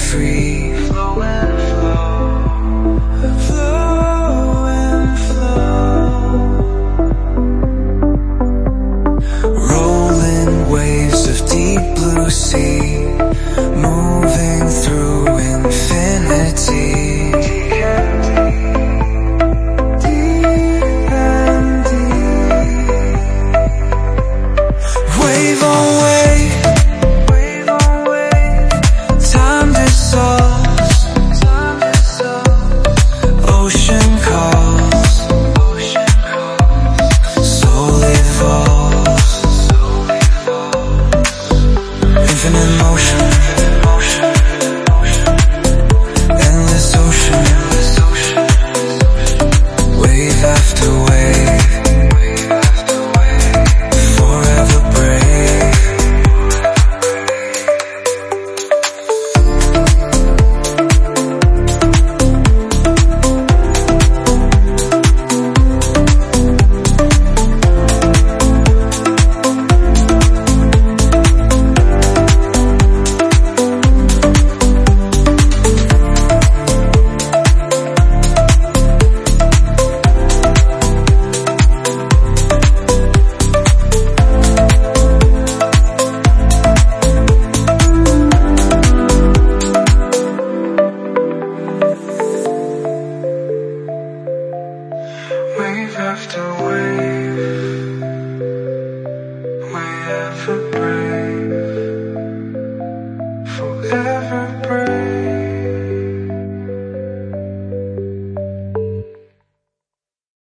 free. Flow and flow, flow and flow. Rolling waves of deep blue sea, moving through infinity. Wave after wave, we ever brave, forever brave.